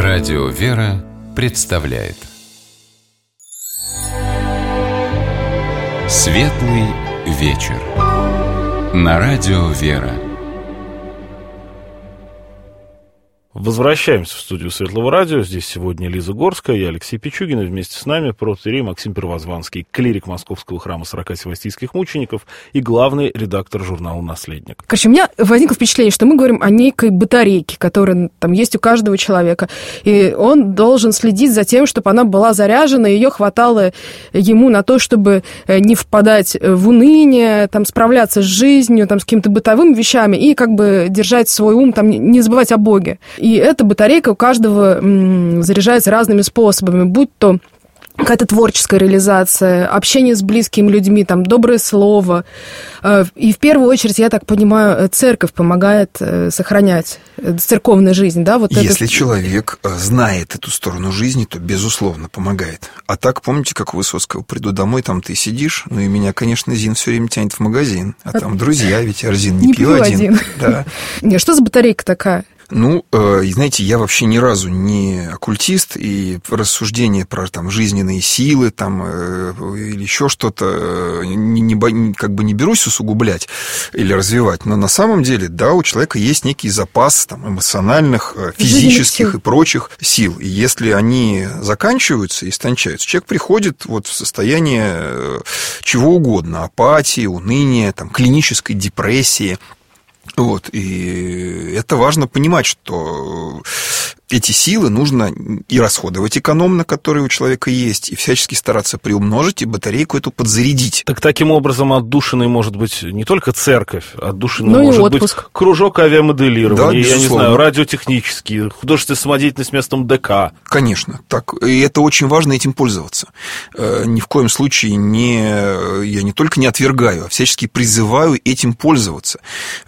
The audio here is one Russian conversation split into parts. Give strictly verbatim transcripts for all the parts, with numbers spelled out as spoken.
Радио «Вера» представляет Светлый вечер на Радио «Вера». Возвращаемся в студию Светлого радио. Здесь сегодня Лиза Горская, я Алексей Пичугин, и вместе с нами протоиерей Максим Первозванский, клирик Московского храма сорока севастийских мучеников и главный редактор журнала «Наследник». Короче, у меня возникло впечатление, что мы говорим о некой батарейке, которая там есть у каждого человека, и он должен следить за тем, чтобы она была заряжена, и ее хватало ему на то, чтобы не впадать в уныние, там, справляться с жизнью, там, с какими-то бытовыми вещами, и как бы держать свой ум, там, не забывать о Боге. И эта батарейка у каждого м, заряжается разными способами, будь то какая-то творческая реализация, общение с близкими людьми, там, доброе слово. И в первую очередь, я так понимаю, церковь помогает сохранять церковную жизнь, да? Вот Если этот... человек знает эту сторону жизни, то, безусловно, помогает. А так, помните, как у Высоцкого: приду домой, там ты сидишь, ну и меня, конечно, Зин все время тянет в магазин. А там друзья, ведь Арзин не, не пью один. один. Да. Что за батарейка такая? Ну, э, знаете, я вообще ни разу не оккультист, и рассуждения про там жизненные силы там, э, или еще что-то э, не, не, как бы не берусь усугублять или развивать, но на самом деле, да, у человека есть некий запас там, эмоциональных, физических и прочих сил, и если они заканчиваются и истончаются, человек приходит вот в состояние чего угодно: апатии, уныния, там, клинической депрессии. Вот, и это важно понимать, что эти силы нужно и расходовать экономно, которые у человека есть, и всячески стараться приумножить, и батарейку эту подзарядить. Так таким образом отдушиной может быть не только церковь, отдушиной ну может отпуск. быть кружок авиамоделирования, да, я не знаю, радиотехнический, художественная самодеятельность местом ДК. Конечно, так, и это очень важно этим пользоваться. Ни в коем случае не, я не только не отвергаю, а всячески призываю этим пользоваться.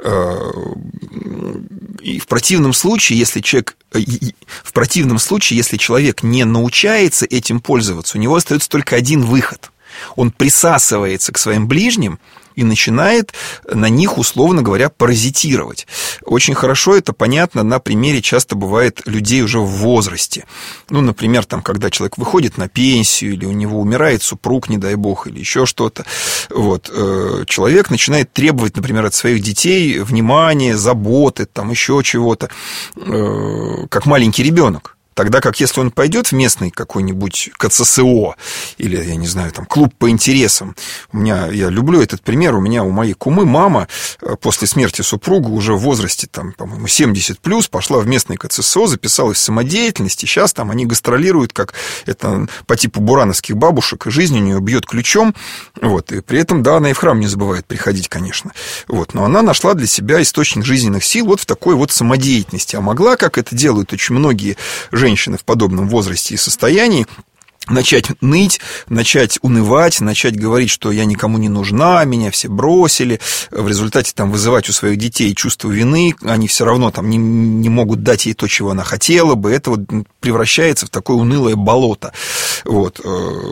И в противном случае, если человек, в противном случае, если человек не научается этим пользоваться, у него остается только один выход. Он присасывается к своим ближним и начинает на них, условно говоря, паразитировать. Очень хорошо это понятно на примере, часто бывает, людей уже в возрасте. Ну, например, там, когда человек выходит на пенсию, или у него умирает супруг, не дай бог, или еще что-то. Вот. Человек начинает требовать, например, от своих детей внимания, заботы, там, еще чего-то, как маленький ребенок. Тогда как если он пойдет в местный какой-нибудь КЦСО или, я не знаю, там, клуб по интересам. У меня, я люблю этот пример, у меня, у моей кумы мама после смерти супруга уже в возрасте, там, по-моему, семьдесят плюс, пошла в местный КЦСО, записалась в самодеятельность, и сейчас там они гастролируют, как это по типу бурановских бабушек, и жизнь у нее бьет ключом, вот, и при этом, да, она и в храм не забывает приходить, конечно, вот, но она нашла для себя источник жизненных сил вот в такой вот самодеятельности, а могла, как это делают очень многие женщины в подобном возрасте и состоянии, начать ныть, начать унывать, начать говорить, что я никому не нужна, меня все бросили, в результате там вызывать у своих детей чувство вины, они все равно там не, не могут дать ей то, чего она хотела бы, это вот превращается в такое унылое болото. Вот.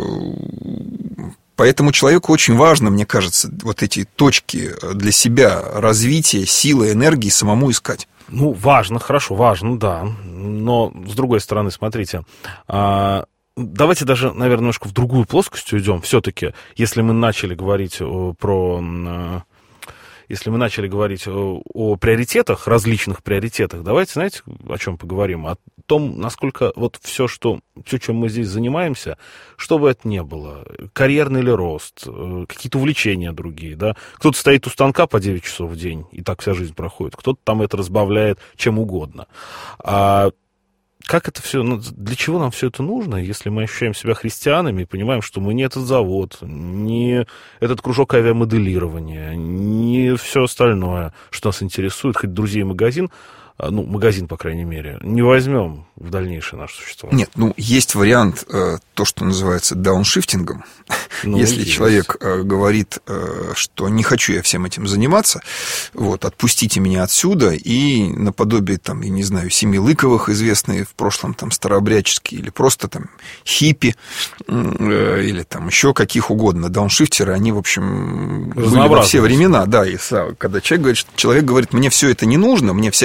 Поэтому человеку очень важно, мне кажется, вот эти точки для себя развития, силы, энергии самому искать. Ну, важно, хорошо, важно, да. Но, с другой стороны, смотрите, а, давайте даже, наверное, немножко в другую плоскость уйдем. Все-таки, если мы начали говорить про... Если мы начали говорить о, о приоритетах, различных приоритетах, давайте, знаете, о чем поговорим? О том, насколько вот все, что, все, чем мы здесь занимаемся, что бы это ни было, карьерный ли рост, какие-то увлечения другие, да? Кто-то стоит у станка по девять часов в день, и так вся жизнь проходит, кто-то там это разбавляет чем угодно. А как это все, ну, для чего нам все это нужно, если мы ощущаем себя христианами и понимаем, что мы не этот завод, не этот кружок авиамоделирования, не все остальное, что нас интересует, хоть друзей магазин, ну, магазин, по крайней мере, не возьмем в дальнейшее наше существование. Нет, ну, есть вариант, то, что называется дауншифтингом. Ну, если есть. Человек говорит, что не хочу я всем этим заниматься, вот, отпустите меня отсюда, и наподобие, там, я не знаю, Семилыковых, известные в прошлом там старообрядческие, или просто там хиппи, или там еще каких угодно, дауншифтеры, они, в общем, были во все времена, да, и когда человек говорит, человек говорит, мне все это не нужно, мне вся эта цивилизация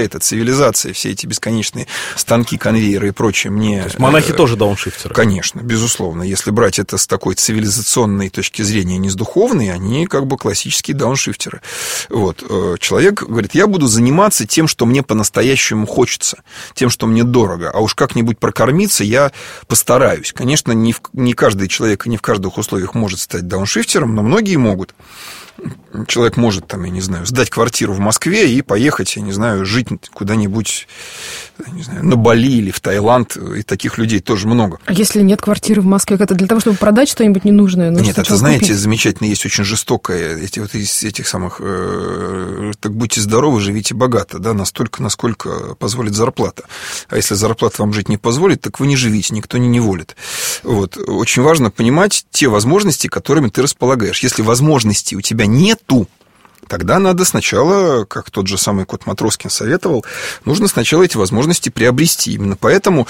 цивилизация, все эти бесконечные станки, конвейеры и прочее мне... То есть монахи э, тоже дауншифтеры? Конечно, безусловно. Если брать это с такой цивилизационной точки зрения, не с духовной, они как бы классические дауншифтеры. Вот. Человек говорит, я буду заниматься тем, что мне по-настоящему хочется, тем, что мне дорого, а уж как-нибудь прокормиться я постараюсь. Конечно, не, в, не каждый человек и не в каждых условиях может стать дауншифтером, но многие могут. Человек может, там, я не знаю, сдать квартиру в Москве и поехать, я не знаю, жить куда-нибудь, не знаю, на Бали или в Таиланд, и таких людей тоже много. А если нет квартиры в Москве, это для того, чтобы продать что-нибудь ненужное? Нет, это, знаете, купить? Замечательно, есть очень жестокое, эти вот из этих самых, э, так будьте здоровы, живите богато, да, настолько, насколько позволит зарплата. А если зарплата вам жить не позволит, так вы не живите, никто не неволит. Вот. Очень важно понимать те возможности, которыми ты располагаешь. Если возможностей у тебя нету, тогда надо сначала, как тот же самый Кот Матроскин советовал, нужно сначала эти возможности приобрести. Именно поэтому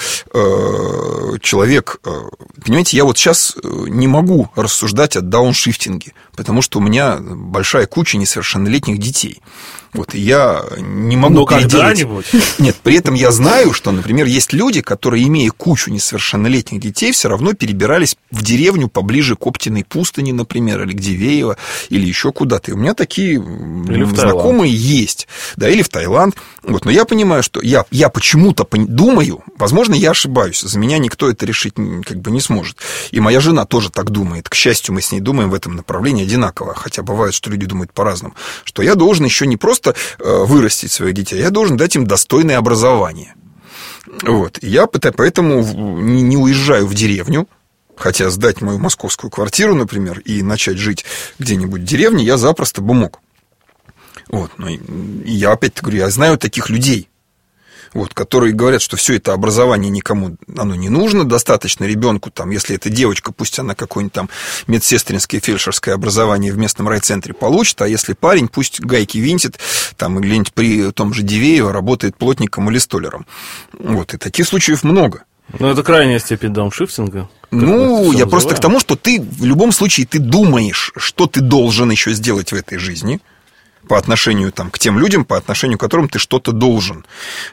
э, человек... Э, понимаете, я вот сейчас не могу рассуждать о дауншифтинге, потому что у меня большая куча несовершеннолетних детей. Вот, и я не могу Но переделать... когда-нибудь. Нет, при этом я знаю, что, например, есть люди, которые, имея кучу несовершеннолетних детей, все равно перебирались в деревню поближе к Оптиной пустыне, например, или к Дивеево, или еще куда-то. И у меня такие знакомые есть. Да, или в Таиланд. Вот, но я понимаю, что я, я почему-то думаю, возможно, я ошибаюсь, за меня никто это решить как бы не сможет. И моя жена тоже так думает. К счастью, мы с ней думаем в этом направлении одинаково, хотя бывает, что люди думают по-разному, что я должен еще не просто вырастить своих детей, я должен дать им достойное образование. Вот. И я поэтому не уезжаю в деревню, хотя сдать мою московскую квартиру, например, и начать жить где-нибудь в деревне я запросто бы мог. Вот. Но я опять говорю, я знаю таких людей, вот, которые говорят, что все это образование никому оно не нужно, достаточно ребенку, там, если это девочка, пусть она какое-нибудь там медсестринское, фельдшерское образование в местном райцентре получит, а если парень, пусть гайки винтит, там, где-нибудь при том же Дивеево работает плотником или столяром. Вот, и таких случаев много. Ну, это крайняя степень дауншифтинга. Ну, я просто к тому, что ты в любом случае ты думаешь, что ты должен еще сделать в этой жизни, по отношению там, к тем людям, по отношению к которым ты что-то должен.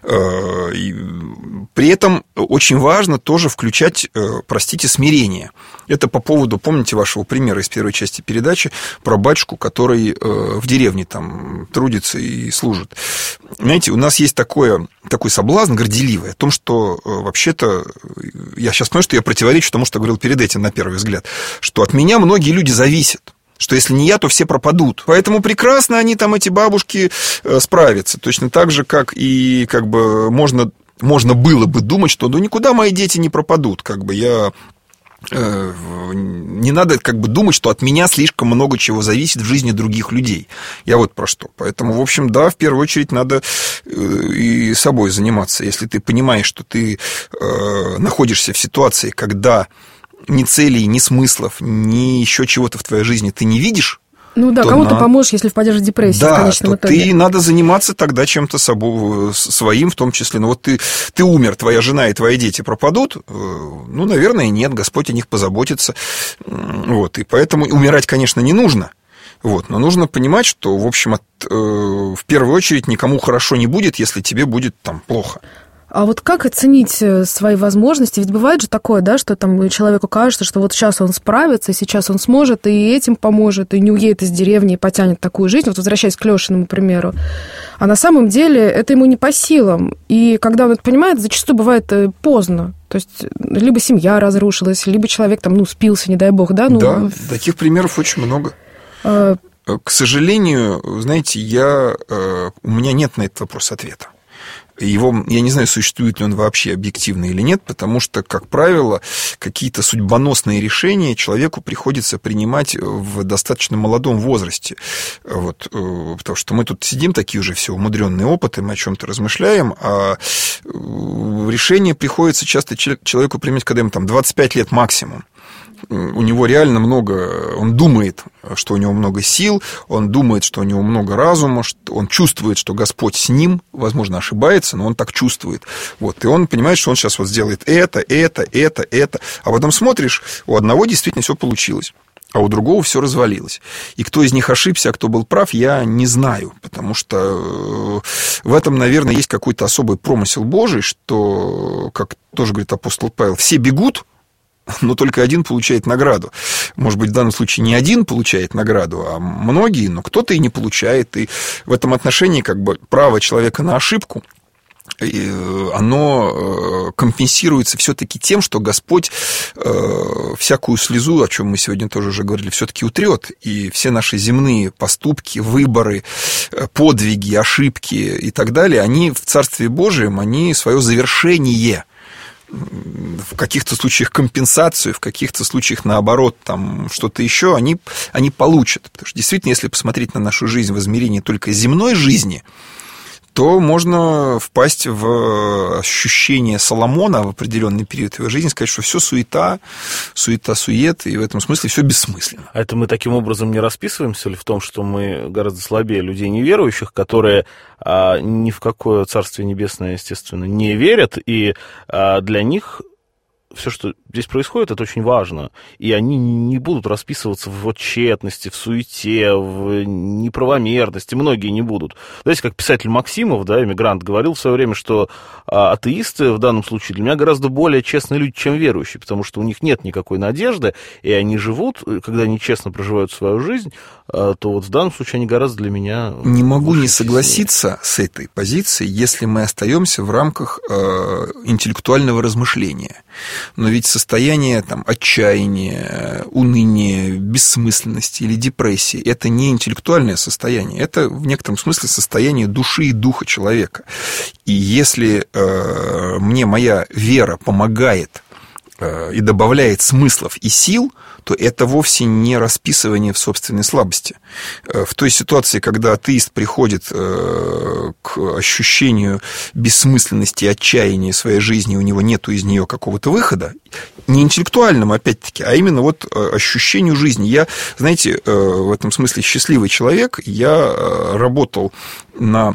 И при этом очень важно тоже включать, простите, смирение. Это по поводу, помните вашего примера из первой части передачи про батюшку, который в деревне там трудится и служит. Знаете, у нас есть такое, такой соблазн горделивый о том, что вообще-то, я сейчас понимаю, что я противоречу тому, что говорил перед этим на первый взгляд, что от меня многие люди зависят. Что если не я, то все пропадут. Поэтому прекрасно они там, эти бабушки, справятся. Точно так же, как и как бы можно, можно было бы думать, что ну никуда мои дети не пропадут. Как бы я... Не надо как бы думать, что от меня слишком много чего зависит в жизни других людей. Я вот про что. Поэтому, в общем, да, в первую очередь надо и собой заниматься. Если ты понимаешь, что ты находишься в ситуации, когда... ни целей, ни смыслов, ни еще чего-то в твоей жизни ты не видишь. Ну да, кому-то на... поможешь, если впадешь в депрессию, да, в конечном то итоге. Ты надо заниматься тогда чем-то собой, своим в том числе. Ну вот ты, ты умер, твоя жена и твои дети пропадут? Ну, наверное, нет, Господь о них позаботится. Вот, и поэтому умирать, конечно, не нужно. Вот, но нужно понимать, что, в общем, от, э, в первую очередь никому хорошо не будет, если тебе будет там плохо. А вот как оценить свои возможности? Ведь бывает же такое, да, что там человеку кажется, что вот сейчас он справится, сейчас он сможет, и этим поможет, и не уедет из деревни, и потянет такую жизнь. Вот возвращаясь к Лешиному примеру. А на самом деле это ему не по силам. И когда он это понимает, зачастую бывает поздно. То есть либо семья разрушилась, либо человек там, ну, спился, не дай бог, да? Ну... Да, таких примеров очень много. А... К сожалению, знаете, я... у меня нет на этот вопрос ответа. Его, я не знаю, существует ли он вообще объективно или нет, потому что, как правило, какие-то судьбоносные решения человеку приходится принимать в достаточно молодом возрасте. Вот, потому что мы тут сидим, такие уже все умудренные опыты, мы о чем-то размышляем, а решение приходится часто человеку принимать, когда ему там двадцать пять лет максимум. У него реально много, он думает, что у него много сил, он думает, что у него много разума, что он чувствует, что Господь с ним, возможно, ошибается, но он так чувствует. Вот, и он понимает, что он сейчас вот сделает это, это, это, это, а потом смотришь, у одного действительно все получилось. а у другого все развалилось. И кто из них ошибся, а кто был прав, я не знаю, потому что в этом, наверное, есть какой-то особый промысел Божий, что, как тоже говорит апостол Павел, все бегут, но только один получает награду. Может быть, в данном случае не один получает награду, а многие, но кто-то и не получает. И в этом отношении как бы право человека на ошибку, оно компенсируется все-таки тем, что Господь всякую слезу, о чем мы сегодня тоже уже говорили, все-таки утрет. И все наши земные поступки, выборы, подвиги, ошибки и так далее, они в Царстве Божьем, они свое завершение, в каких-то случаях компенсацию, в каких-то случаях, наоборот, там что-то еще, они, они получат. Потому что действительно, если посмотреть на нашу жизнь в измерении только земной жизни, то можно впасть в ощущение Соломона в определенный период его жизни, сказать, что все суета, суета-сует, и в этом смысле все бессмысленно. А это мы таким образом не расписываемся ли в том, что мы гораздо слабее людей неверующих, которые а, ни в какое Царствие Небесное, естественно, не верят, и а, для них все, что здесь происходит, это очень важно. И они не будут расписываться в тщетности, в суете, в неправомерности. Многие не будут. Знаете, как писатель Максимов, да, эмигрант, говорил в свое время, что а, атеисты в данном случае для меня гораздо более честные люди, чем верующие, потому что у них нет никакой надежды, и они живут, когда они честно проживают свою жизнь, а, то вот в данном случае они гораздо для меня... Не могу не согласиться с этой позицией, если мы остаемся в рамках э, интеллектуального размышления. Но ведь состояние там, отчаяния, уныния, бессмысленности или депрессии – это не интеллектуальное состояние, это в некотором смысле состояние души и духа человека. И если э, мне моя вера помогает э, и добавляет смыслов и сил, то это вовсе не расписывание в собственной слабости. В той ситуации, когда атеист приходит к ощущению бессмысленности и отчаяния своей жизни, у него нету из нее какого-то выхода, не интеллектуальному, опять-таки, а именно вот ощущению жизни. Я, знаете, в этом смысле счастливый человек. Я работал на...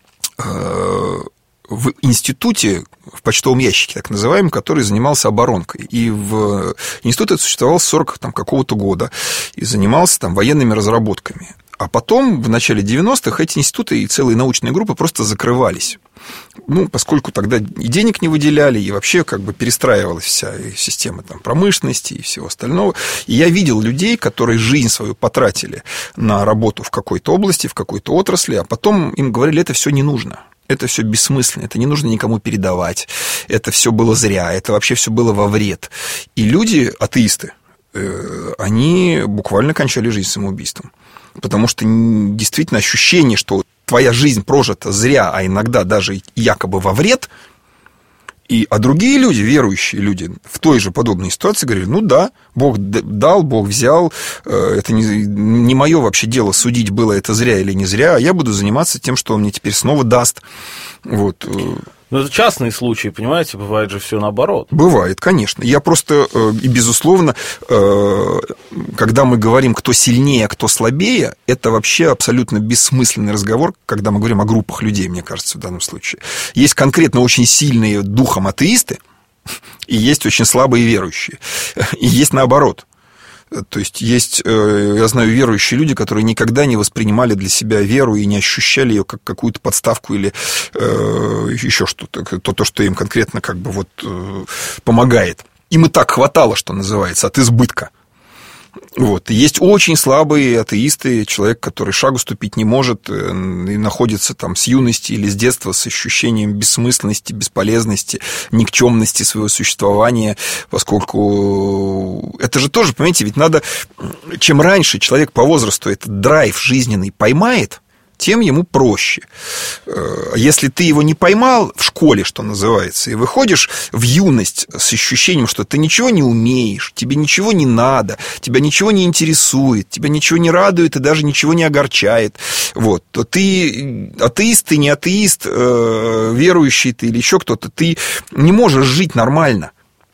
в институте, в почтовом ящике, так называемом, который занимался оборонкой. И в институт этот существовал с сорок там, какого-то года и занимался там военными разработками. А потом, в начале девяностых, эти институты и целые научные группы просто закрывались. Ну, поскольку тогда и денег не выделяли, и вообще как бы перестраивалась вся система там, промышленности и всего остального. И я видел людей, которые жизнь свою потратили на работу в какой-то области, в какой-то отрасли, а потом им говорили, это все не нужно. Это все бессмысленно, это не нужно никому передавать, это все было зря, это вообще все было во вред. И люди, атеисты, они буквально кончали жизнь самоубийством. Потому что действительно ощущение, что твоя жизнь прожита зря, а иногда даже якобы во вред. И, а другие люди, верующие люди, в той же подобной ситуации говорили, ну да, Бог дал, Бог взял, это не, не мое вообще дело судить, было это зря или не зря, а я буду заниматься тем, что Он мне теперь снова даст. Вот. Но это частные случаи, понимаете, бывает же все наоборот. Бывает, конечно. Я просто, и безусловно, когда мы говорим, кто сильнее, а кто слабее, это вообще абсолютно бессмысленный разговор, когда мы говорим о группах людей, мне кажется, в данном случае. Есть конкретно очень сильные духом атеисты, и есть очень слабые верующие. И есть наоборот. То есть, есть, я знаю, верующие люди, которые никогда не воспринимали для себя веру и не ощущали ее как какую-то подставку или э, еще что-то, то, то, что им конкретно как бы вот э, помогает. Им и так хватало, что называется, от избытка. Вот. Есть очень слабые атеисты, человек, который шагу ступить не может и находится там с юности или с детства с ощущением бессмысленности, бесполезности, никчемности своего существования, поскольку это же тоже, понимаете, ведь надо, чем раньше человек по возрасту этот драйв жизненный поймает, тем ему проще. Если ты его не поймал в школе, что называется, и выходишь в юность с ощущением, что ты ничего не умеешь, тебе ничего не надо, тебя ничего не интересует, тебя ничего не радует и даже ничего не огорчает, вот, то ты атеист, ты не атеист, верующий ты или еще кто-то, ты не можешь жить нормально.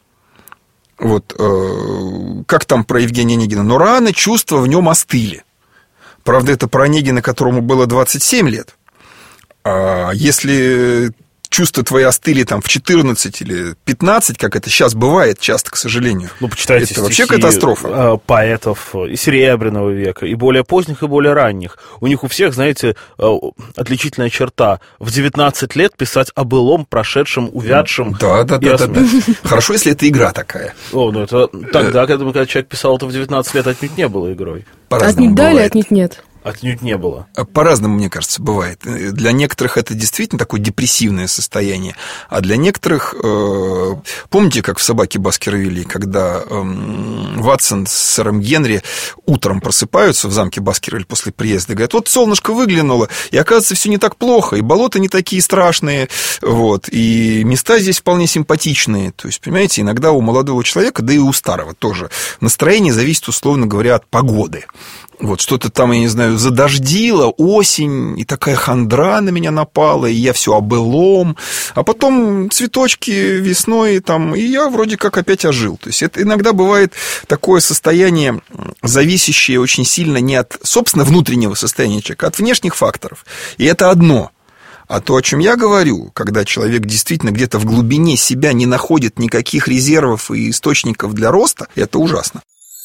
Вот, как там про Евгения Онегина, но рано чувства в нем остыли. Правда, это про Онегина, которому было двадцать семь лет. А если чувства твои остыли там в четырнадцать или пятнадцать, как это сейчас бывает часто, к сожалению. Ну, почитайте это стихи вообще катастрофа. Поэтов и Серебряного века, и более поздних, и более ранних. У них у всех, знаете, отличительная черта. В девятнадцать лет писать о былом, прошедшем, увядшем. Да, да, да, да, да. Хорошо, если это игра такая. О, ну это тогда, когда человек писал это в девятнадцать лет, отнюдь не было игрой. Отнюдь да или отнюдь нет? Отнюдь не было. По-разному, мне кажется, бывает. Для некоторых это действительно такое депрессивное состояние, а для некоторых... Э, помните, как в «Собаке Баскервилей», когда э, Ватсон с сэром Генри утром просыпаются в замке Баскервиль после приезда и говорят, вот солнышко выглянуло, и оказывается, все не так плохо, и болота не такие страшные, вот, и места здесь вполне симпатичные. То есть, понимаете, иногда у молодого человека, да и у старого тоже, настроение зависит, условно говоря, от погоды. Вот что-то там, я не знаю, задождило, осень, и такая хандра на меня напала, и я все о былом, а потом цветочки весной, там, и я вроде как опять ожил. То есть это иногда бывает такое состояние, зависящее очень сильно не от, собственно, внутреннего состояния человека, а от внешних факторов. И это одно. А то, о чем я говорю, когда человек действительно где-то в глубине себя не находит никаких резервов и источников для роста, это ужасно.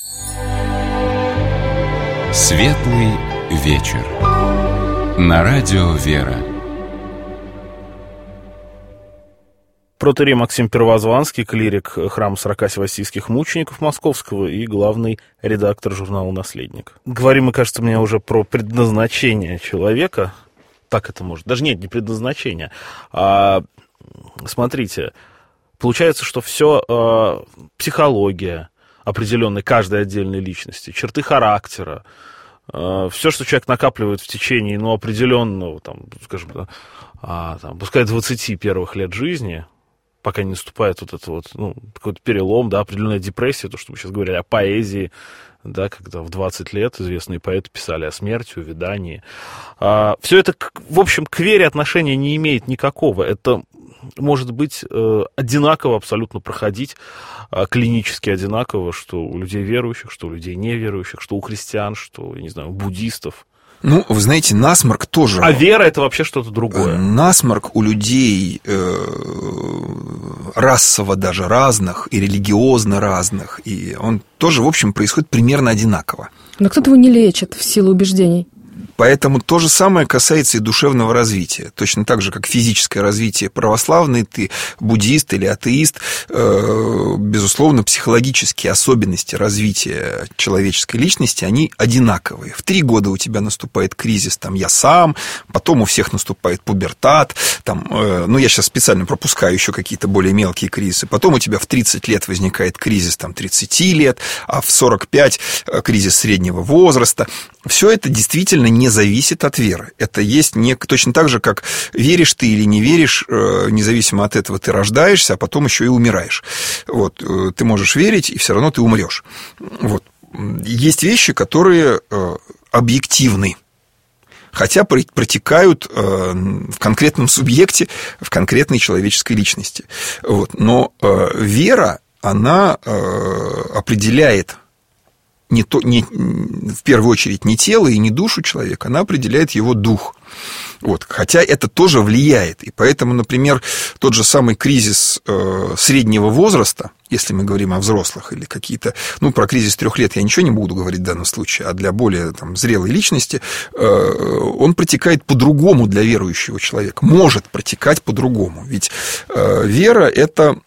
Светлый вечер. На радио «Вера». Протоиерей Максим Первозванский, клирик храма сорока севастийских мучеников Московского и главный редактор журнала «Наследник». Говорим мы, кажется, мне уже про предназначение человека. Так это может. Даже нет, не предназначение. А, смотрите, получается, что все а, психология определенной каждой отдельной личности, черты характера, э, все, что человек накапливает в течение, ну, определенного, там, скажем, да, а, там, пускай двадцати первых лет жизни, пока не наступает вот это вот, ну, какой-то перелом, да, определенная депрессия, то, что мы сейчас говорили о поэзии, да, когда в двадцать лет известные поэты писали о смерти, увядании. А, все это, в общем, к вере отношения не имеет никакого. Это может быть э, одинаково абсолютно проходить, э, клинически одинаково, что у людей верующих, что у людей неверующих, что у христиан, что, я не знаю, у буддистов. Ну, вы знаете, насморк тоже... А вера — это вообще что-то другое. Насморк у людей э, расово даже разных и религиозно разных, и он тоже, в общем, происходит примерно одинаково. Но кто-то его не лечит в силу убеждений. Поэтому то же самое касается и душевного развития. Точно так же, как физическое развитие православный, ты буддист или атеист, э, безусловно, психологические особенности развития человеческой личности, они одинаковые. В три года у тебя наступает кризис, там, я сам, потом у всех наступает пубертат, там, э, ну, я сейчас специально пропускаю еще какие-то более мелкие кризисы, потом у тебя в тридцать лет возникает кризис, там, тридцати лет, а в сорок пять кризис среднего возраста. Все это действительно не зависит от веры. Это есть не, точно так же, как веришь ты или не веришь, независимо от этого ты рождаешься, а потом еще и умираешь. Вот, ты можешь верить, и все равно ты умрешь. Вот. Есть вещи, которые объективны, хотя протекают в конкретном субъекте, в конкретной человеческой личности. Вот. Но вера, она определяет Не то, не, в первую очередь не тело и не душу человека, она определяет его дух. Вот. Хотя это тоже влияет. И поэтому, например, тот же самый кризис э, среднего возраста, если мы говорим о взрослых, или какие-то... Ну, про кризис трех лет я ничего не буду говорить в данном случае, а для более там, зрелой личности, э, он протекает по-другому для верующего человека. Может протекать по-другому. Ведь э, вера – это...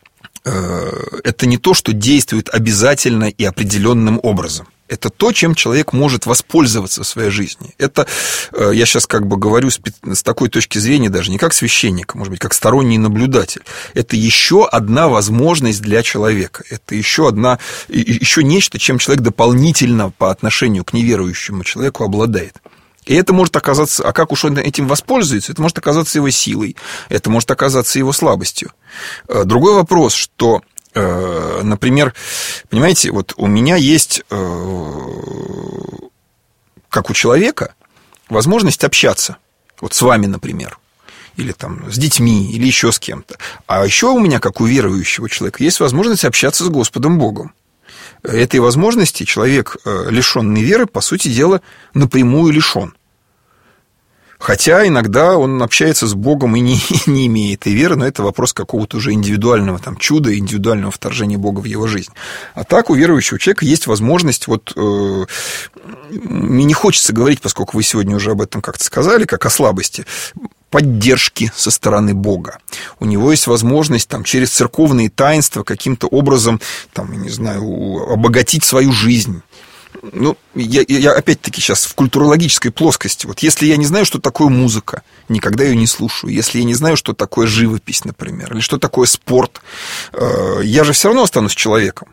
это не то, что действует обязательно и определенным образом. Это то, чем человек может воспользоваться в своей жизни. Это, я сейчас как бы говорю с такой точки зрения, даже не как священник, а может быть, как сторонний наблюдатель. Это еще одна возможность для человека. Это еще одна, еще нечто, чем человек дополнительно по отношению к неверующему человеку обладает. И это может оказаться, а как уж он этим воспользуется, это может оказаться его силой, это может оказаться его слабостью. Другой вопрос, что, например, понимаете, вот у меня есть, как у человека, возможность общаться, вот с вами, например, или там с детьми, или еще с кем-то. А еще у меня, как у верующего человека, есть возможность общаться с Господом Богом. Этой возможности человек, лишенный веры, по сути дела, напрямую лишен. Хотя иногда он общается с Богом и не, не имеет и веры, но это вопрос какого-то уже индивидуального там, чуда, индивидуального вторжения Бога в его жизнь. А так у верующего человека есть возможность, вот, э, мне не хочется говорить, поскольку вы сегодня уже об этом как-то сказали, как о слабости, поддержки со стороны Бога. У него есть возможность там, через церковные таинства каким-то образом, там, я не знаю, обогатить свою жизнь. Ну, я, я опять-таки сейчас в культурологической плоскости. Вот если я не знаю, что такое музыка, никогда ее не слушаю. Если я не знаю, что такое живопись, например, или что такое спорт, я же все равно останусь человеком.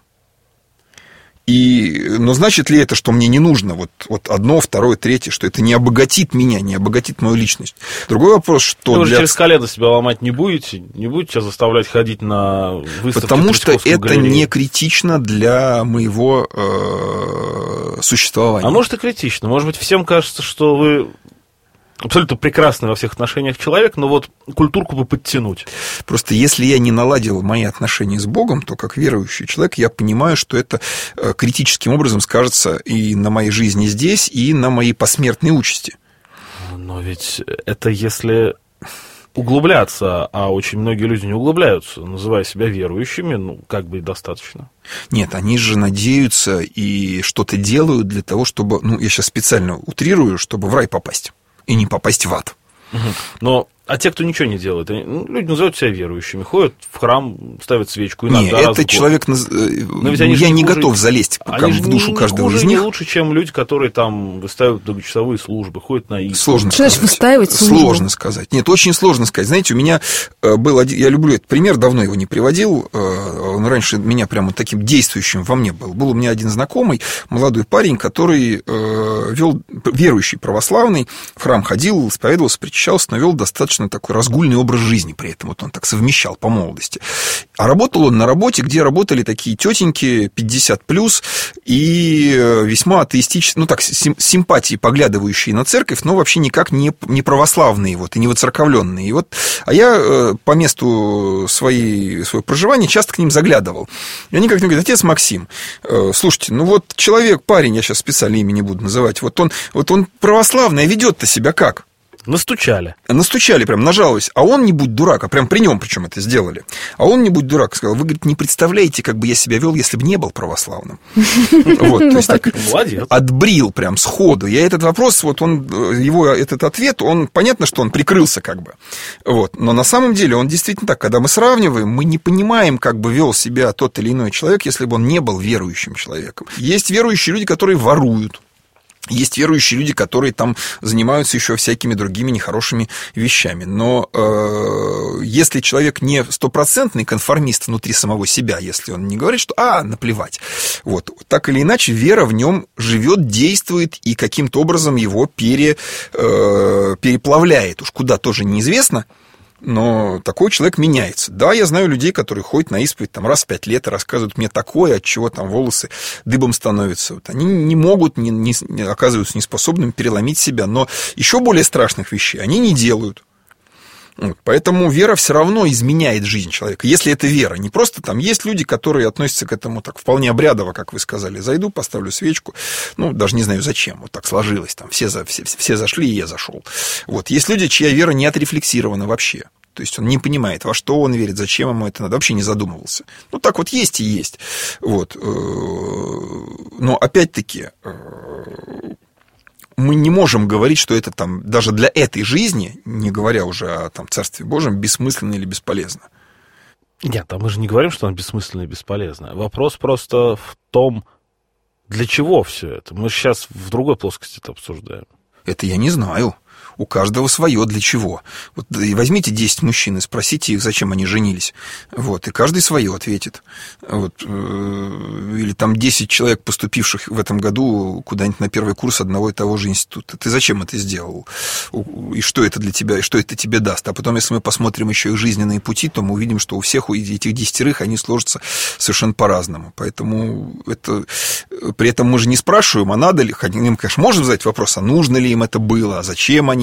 И, но значит ли это, что мне не нужно вот, вот одно, второе, третье, что это не обогатит меня, не обогатит мою личность? Другой вопрос, что... Вы для... же через колено себя ломать не будете? Не будете заставлять ходить на выставки? Потому что это галерею? Не критично для моего э, существования. А может и критично. Может быть, всем кажется, что вы... абсолютно прекрасный во всех отношениях человек, но вот культурку бы подтянуть. Просто если я не наладил мои отношения с Богом, то как верующий человек я понимаю, что это критическим образом скажется и на моей жизни здесь, и на моей посмертной участи. Но ведь это если углубляться, а очень многие люди не углубляются, называя себя верующими, ну, как бы и достаточно. Нет, они же надеются и что-то делают для того, чтобы, ну, я сейчас специально утрирую, чтобы в рай попасть. И не попасть в ад. Но, а те, кто ничего не делает, они, ну, люди называют себя верующими, ходят в храм, ставят свечку. Нет, это человек... Но ведь они я не хуже, готов залезть они в душу не, каждого не хуже, из них. Не лучше, чем люди, которые там выставляют многочасовые службы, ходят на исповедь. Сложно сказать. сказать. Выставить службу? Сложно сказать. Нет, очень сложно сказать. Знаете, у меня был один... Я люблю этот пример, давно его не приводил. Он раньше меня прямо таким действующим во мне был. Был у меня один знакомый, молодой парень, который вел, верующий православный, в храм ходил, исповедовался, причащался, но вел достаточно такой разгульный образ жизни при этом. Вот он так совмещал по молодости. А работал он на работе, где работали такие тетеньки пятьдесят плюс и весьма атеистические, ну так, симпатии, поглядывающие на церковь, но вообще никак не, не православные вот, и не воцерковленные. И вот, а я по месту своей, своего проживания часто к ним заглядывал. И они как-то говорят: отец Максим, слушайте, ну вот человек, парень, я сейчас специально имя не буду называть, вот он, вот он православный, а ведет-то себя как? Настучали. Настучали, прям нажаловались. А он, не будь дурак, а прям при нем причем это сделали. А он, не будь дурак, сказал: вы, говорит, не представляете, как бы я себя вел, если бы не был православным. Вот, то есть так отбрил прям сходу. Я этот вопрос, вот он, его этот ответ, он, понятно, что он прикрылся как бы. Вот, но на самом деле он действительно так, когда мы сравниваем, мы не понимаем, как бы вел себя тот или иной человек, если бы он не был верующим человеком. Есть верующие люди, которые воруют. Есть верующие люди, которые там занимаются еще всякими другими нехорошими вещами. Но э, если человек не стопроцентный конформист внутри самого себя, если он не говорит, что «а, наплевать», вот, так или иначе вера в нем живет, действует и каким-то образом его пере, э, переплавляет. Уж куда тоже неизвестно. Но такой человек меняется. Да, я знаю людей, которые ходят на исповедь там, раз в пять лет и рассказывают мне такое, от чего там волосы дыбом становятся. Вот они не могут, не, не, оказываются неспособными переломить себя. Но еще более страшных вещей они не делают. Вот, поэтому вера все равно изменяет жизнь человека. Если это вера, не просто там есть люди, которые относятся к этому так вполне обрядово, как вы сказали. Зайду, поставлю свечку, ну, даже не знаю зачем, вот так сложилось, там все, за, все, все зашли, и я зашел. Вот, есть люди, чья вера не отрефлексирована вообще. То есть он не понимает, во что он верит, зачем ему это надо, вообще не задумывался. Ну, так вот есть и есть. Вот. Но опять-таки мы не можем говорить, что это там даже для этой жизни, не говоря уже о там, Царстве Божьем, бессмысленно или бесполезно. Нет, а мы же не говорим, что оно бессмысленно и бесполезно. Вопрос просто в том, для чего все это. Мы сейчас в другой плоскости это обсуждаем. Это я не знаю. У каждого свое для чего. Вот, и возьмите десять мужчин и спросите их, зачем они женились. Вот, и каждый свое ответит. Вот, или там десять человек, поступивших в этом году куда-нибудь на первый курс одного и того же института. Ты зачем это сделал? И что это для тебя, и что это тебе даст? А потом, если мы посмотрим еще их жизненные пути, то мы увидим, что у всех, у этих десятерых, они сложатся совершенно по-разному. Поэтому это... При этом мы же не спрашиваем, а надо ли, им, конечно, можем задать вопрос, а нужно ли им это было, а зачем они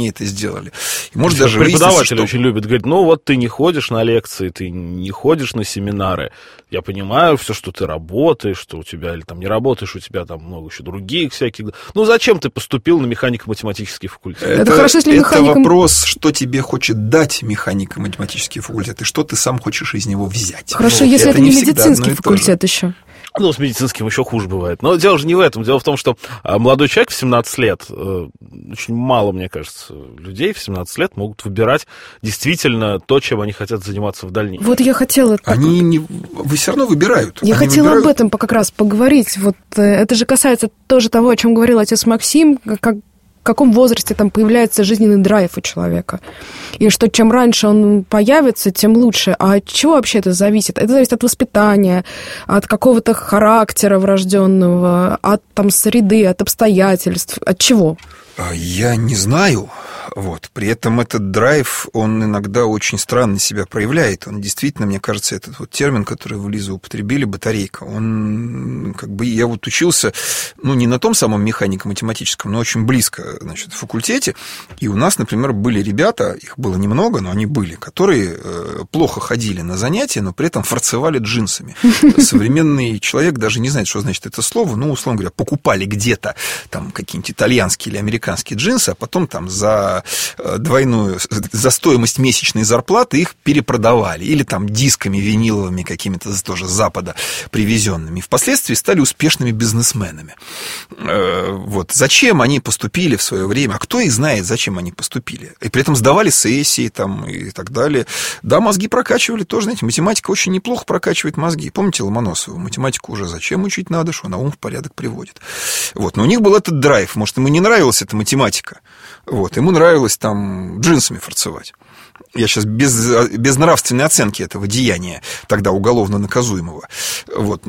они это сделали. И может даже даже преподаватели что... очень любят говорить, ну вот ты не ходишь на лекции, ты не ходишь на семинары. Я понимаю все, что ты работаешь, что у тебя, или там не работаешь, у тебя там много еще других всяких. Ну зачем ты поступил на механико-математический факультет? Это, это хорошо, если это механиком... вопрос, что тебе хочет дать механико-математический факультет, и что ты сам хочешь из него взять. Хорошо, ну, если это, это не медицинский факультет еще. Ну, с медицинским еще хуже бывает. Но дело же не в этом. Дело в том, что молодой человек в семнадцать лет, очень мало, мне кажется, людей в семнадцать лет могут выбирать действительно то, чем они хотят заниматься в дальнейшем. Вот я хотела... Они не... Вы все равно выбирают. Я они хотела выбирают... об этом как раз поговорить. Вот это же касается тоже того, о чем говорил отец Максим, как... в каком возрасте там появляется жизненный драйв у человека. И что чем раньше он появится, тем лучше. А от чего вообще это зависит? Это зависит от воспитания, от какого-то характера врожденного, от там, среды, от обстоятельств. От чего? Я не знаю. Вот. При этом этот драйв, он иногда очень странно себя проявляет. Он действительно, мне кажется, этот вот термин, который вы, Лиза, употребили, батарейка, он как бы... Я вот учился, ну, не на том самом механико-математическом, но очень близко, значит, в факультете. И у нас, например, были ребята, их было немного, но они были, которые плохо ходили на занятия, но при этом фарцевали джинсами. Современный человек даже не знает, что значит это слово. Ну, условно говоря, покупали где-то там какие-нибудь итальянские или американские джинсы, а потом там за двойную, за стоимость месячной зарплаты их перепродавали. Или там дисками виниловыми какими-то тоже с Запада привезенными. Впоследствии стали успешными бизнесменами. Вот. Зачем они поступили в свое время? А кто их знает, зачем они поступили? И при этом сдавали сессии там, и так далее. Да, мозги прокачивали тоже. Знаете, математика очень неплохо прокачивает мозги. Помните Ломоносова? Математику уже зачем учить надо, что она ум в порядок приводит. Вот. Но у них был этот драйв. Может, ему не нравилась эта математика. Вот. Ему нравилось там джинсами фарцевать. Я сейчас без, без нравственной оценки этого деяния, тогда уголовно наказуемого. Вот.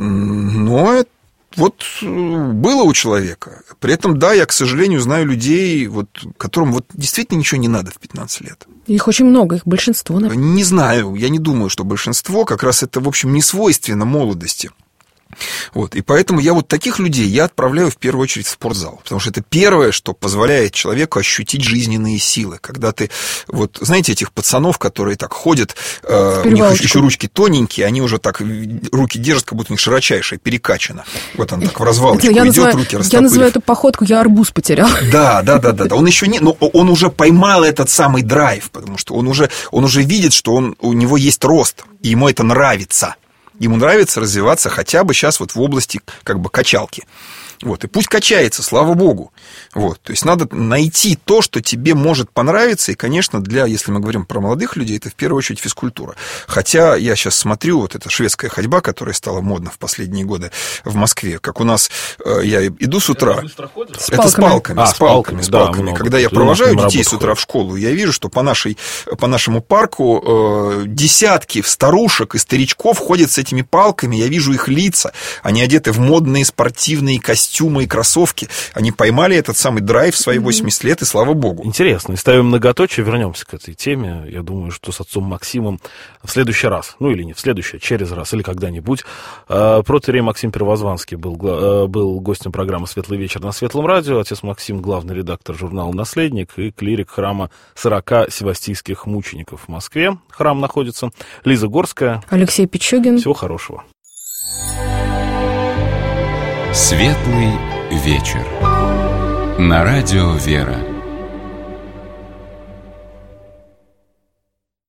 Но вот было у человека. При этом, да, я, к сожалению, знаю людей, вот, которым вот действительно ничего не надо в пятнадцать лет. Их очень много, их большинство, наверное. Не знаю, я не думаю, что большинство, как раз это, в общем, не свойственно молодости. Вот, и поэтому я вот таких людей я отправляю в первую очередь в спортзал, потому что это первое, что позволяет человеку ощутить жизненные силы, когда ты, вот, знаете, этих пацанов, которые так ходят, э, у них еще ручки тоненькие, они уже так руки держат, как будто у них широчайшая, перекачана, вот он так в развалочку идет, называю, руки растопырив. Я называю эту походку «я арбуз потерял». Да, да, да, да, да, он еще не, но он уже поймал этот самый драйв, потому что он уже, он уже видит, что он, у него есть рост, и ему это нравится. Ему нравится развиваться хотя бы сейчас вот в области как бы качалки. Вот, и пусть качается, слава богу. Вот, то есть надо найти то, что тебе может понравиться. И, конечно, для, если мы говорим про молодых людей, это в первую очередь физкультура. Хотя я сейчас смотрю, вот эта шведская ходьба, которая стала модна в последние годы в Москве, как у нас, я иду с утра. Это с палками. С палками, а, с палками, с палками. Да, когда я провожаю детей с утра в школу, я вижу, что по, нашей, по нашему парку э, десятки старушек и старичков ходят с этими палками. Я вижу их лица. Они одеты в модные спортивные костюмы. Костюмы и кроссовки, они поймали этот самый драйв в свои восемьдесят лет, и слава богу. Интересно, и ставим многоточие, вернемся к этой теме. Я думаю, что с отцом Максимом в следующий раз, ну или не в следующий, через раз, или когда-нибудь. Протоиерей Максим Первозванский был, был гостем программы «Светлый вечер» на Светлом радио. Отец Максим — главный редактор журнала «Наследник» и клирик храма сорока севастийских мучеников в Москве. Храм находится. Лиза Горская. Алексей Пичугин. Всего хорошего. Светлый вечер. На радио «Вера».